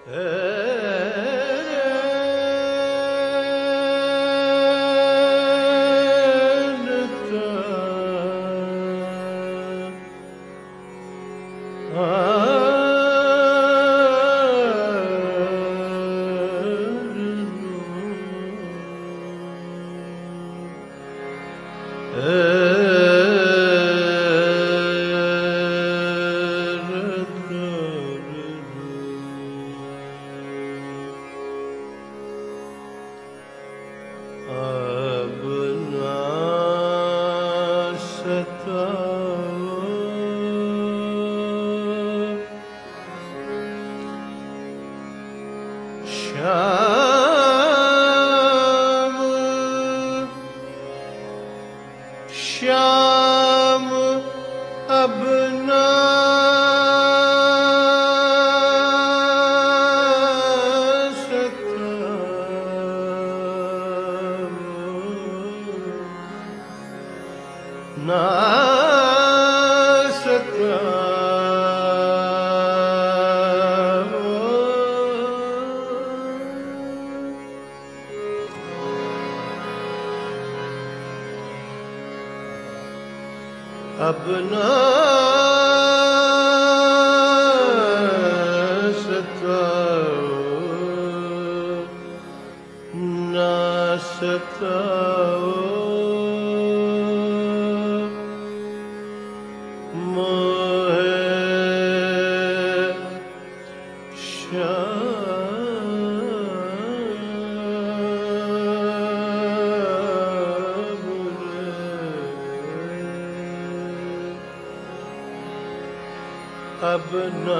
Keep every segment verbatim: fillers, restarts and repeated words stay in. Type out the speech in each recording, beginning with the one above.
श्याम अब ना ना सता अब ना सताओ ना सताओ अब ना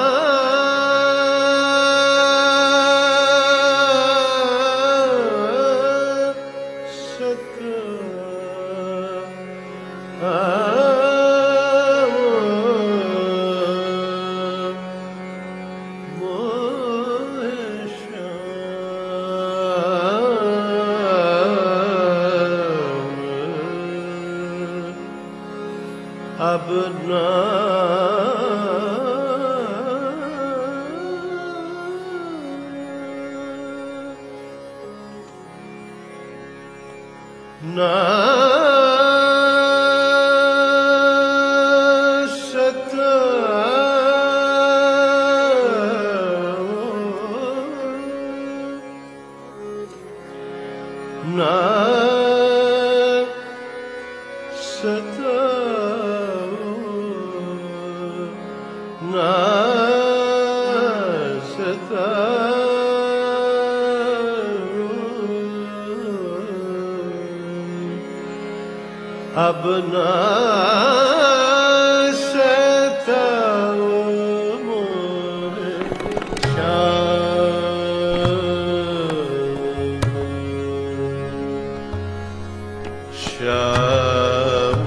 अब ना ना सताओ ना सताओ ना सताओ अब ना सताओ मोरे श्याम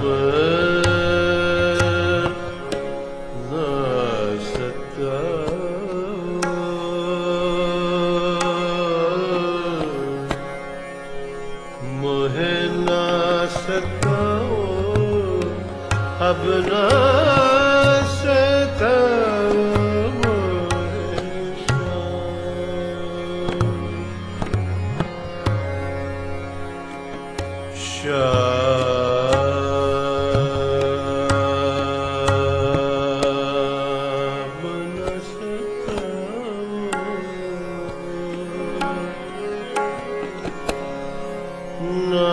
ना सताओ मोहे ना सताओ अब ना सताओ मोहे श्याम न सताओ ना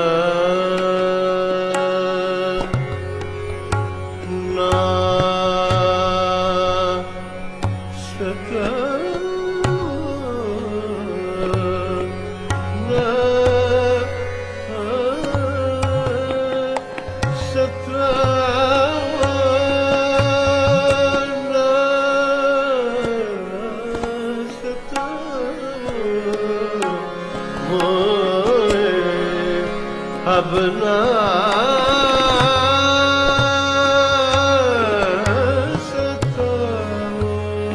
अब ना सताओ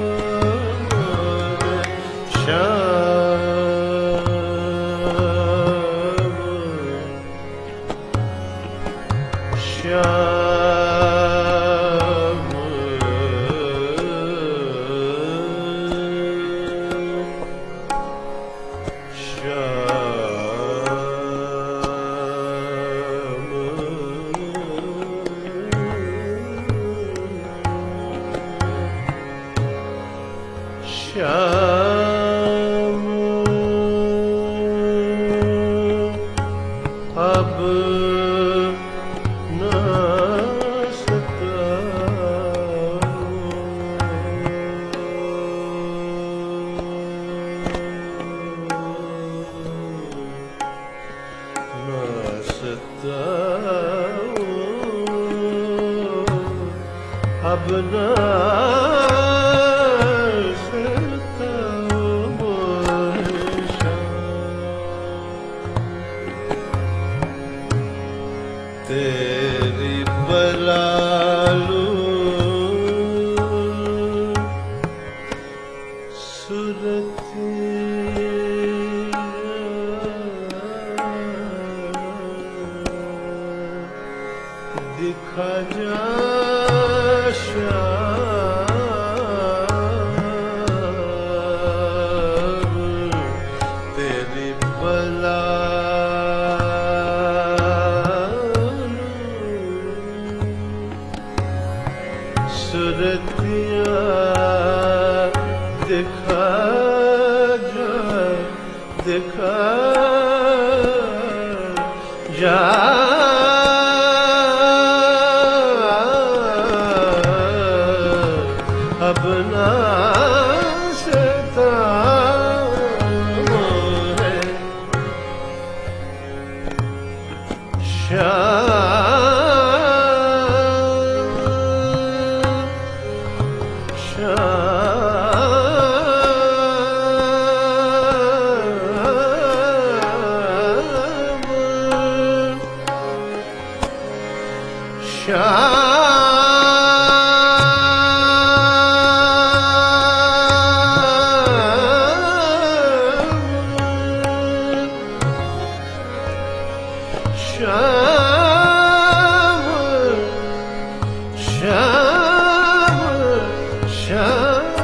श्याम श्याम अब ना सताओ मोहे श्याम, तेरी बला लूं सुरतिया, दिखा जा श्याम, तेरी बला सुरतिया, दिखा जा, दिखा जा अब ना सताओ मोहे श्याम, श्याम, श्याम, श्याम, श्याम, श्याम,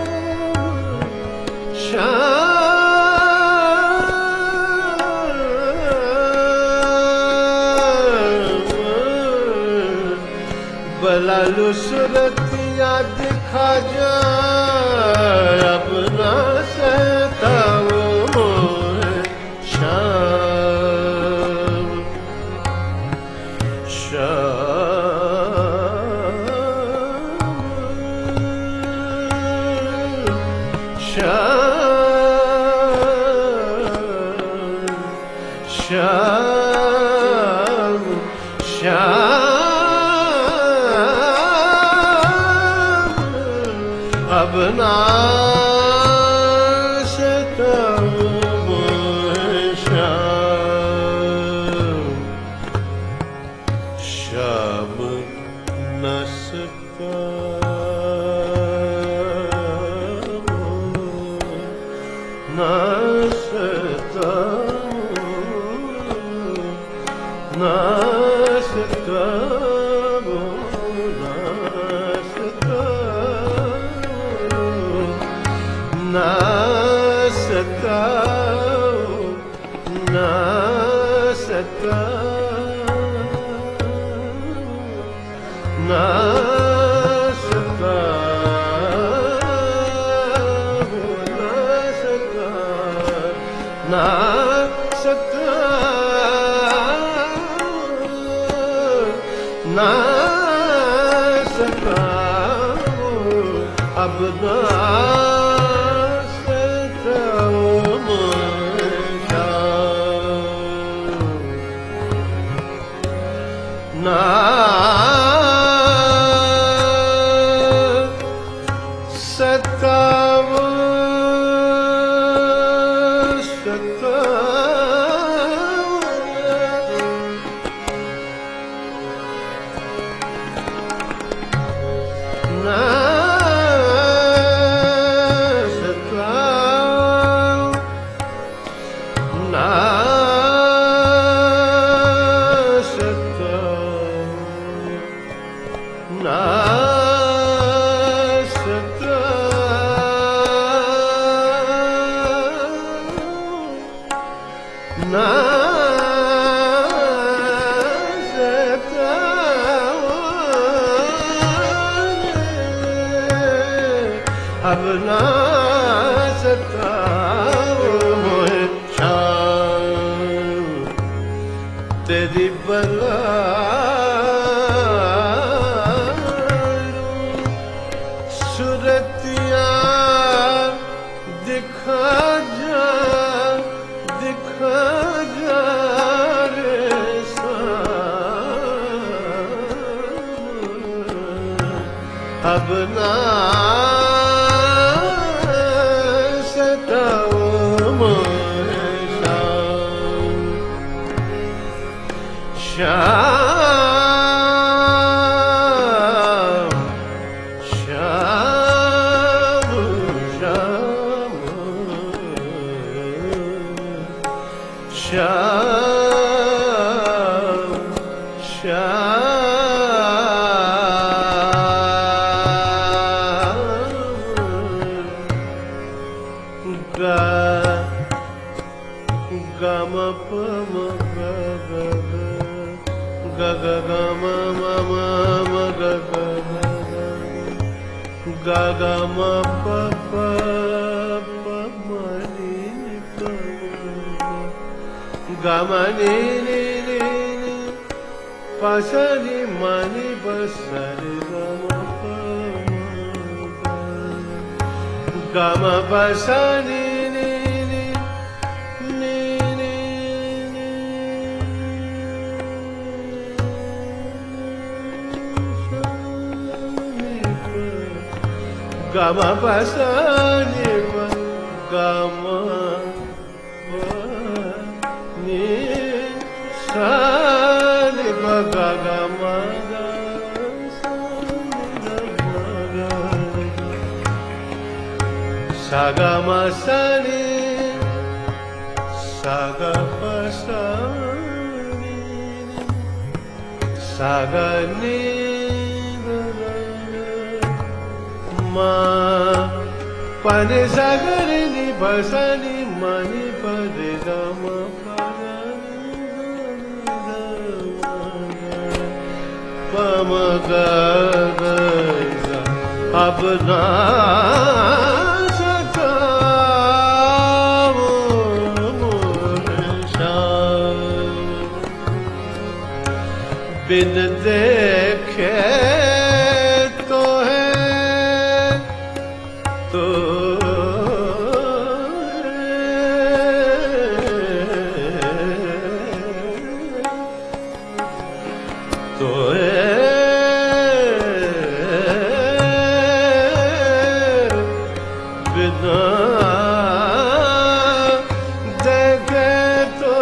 बलालू सुरतिया, दिखा जा अपना सताओ मोहे श्याम, श्याम, श्याम, श्याम, अब ना सताओ मोहे श्याम, श्याम न सताओ, न सताओ, न सताओ, न सताओ, न सताओ, न सताओ, न सताओ, न सताओ, न सताओ, अब ना सताओ मोहे श्याम, ना सताओ, सताओ, ना सताओ, ना सताओ, ना ना सताओ, अब ना सताओ मोहे श्याम, तेरी बला सुरतिया, दिखा जा, दिखा जा रे श्याम, अब ना सताओ मोहे श्याम श्याम श्याम श्याम श्याम गा गा म प म ग ग ग ग म म म म ग ग ग ग म प प प म नि प ग म नि नि नि नि प स नि म नि प स रि ग म प ग म प स नि नि नि नि नि नि ग म प स नि प ग म प नि स नि प ग ग म ग स नि ग म ग स ग म स नि स ग प स नि स ग नि म प नि स ग रि नि प स नि म नि प रि ग म प प म ग ग स अब ना सताओ मोहे श्याम बिन देखे तो है तो तो बिना देखे तो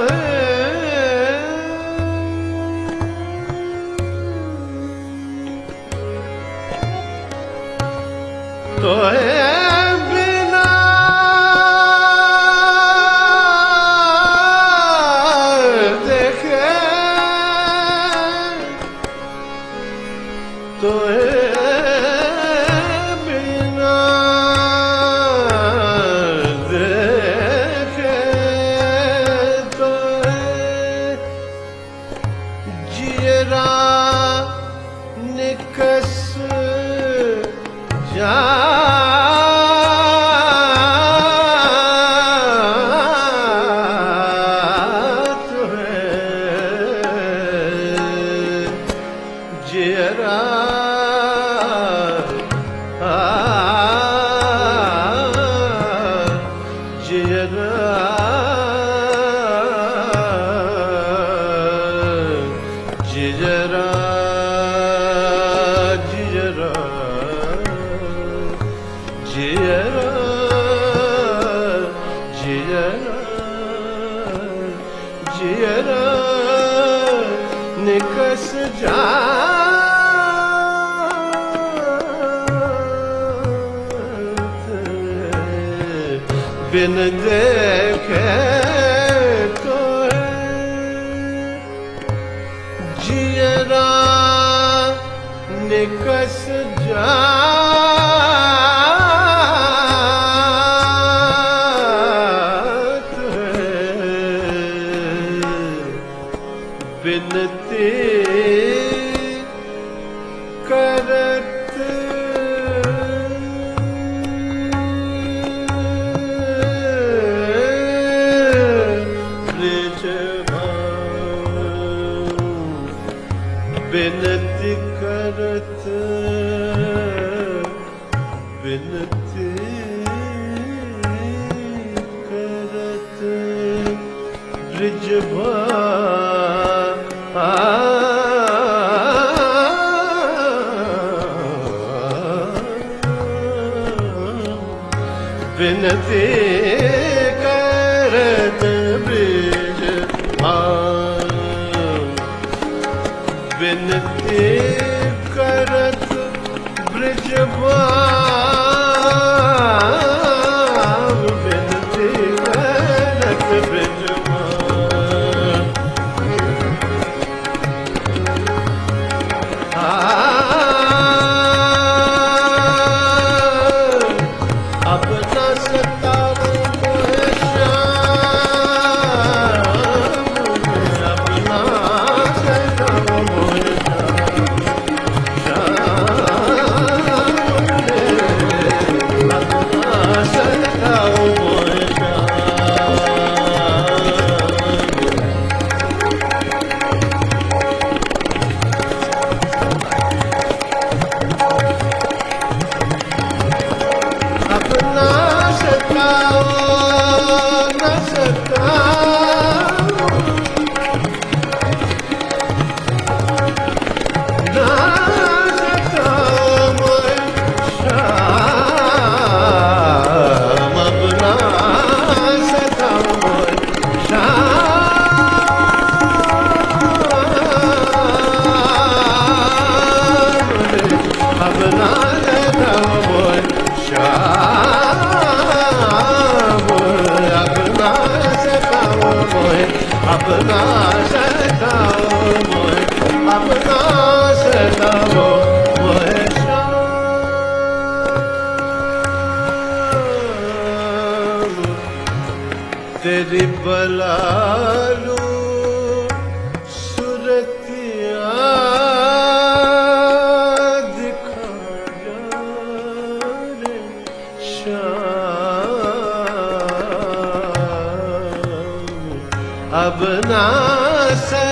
तो बिना देखे तो बिना देखे तो जियरा निकस जात है जियरा जियरा जियरा जियरा जियरा जियरा जियरा निकस जात बिन देखे तो जियरा निकस जात बिनती करत ब्रिज बिनती करत बिनती करत ब्रिज बिनती करत ब्रिज भान, बिनती करत ब्रिज भान, बिनती करत ब्रिज भान। अपना सताओ मोहे श्याम, अपना सताओ मोहे श्याम, अपना सताओ मोहे अपना सताओ न सताओ, न सताओ मोहे श्याम, अपना सताओ मोहे श्याम, अपना सताओ मोहे श्याम, अपना सताओ मोहे, अपना सताओ मोहे, अपना सताओ मोहे श्याम। तेरी बलालू सुरतिया दिखा जा रे श्याम, अब ना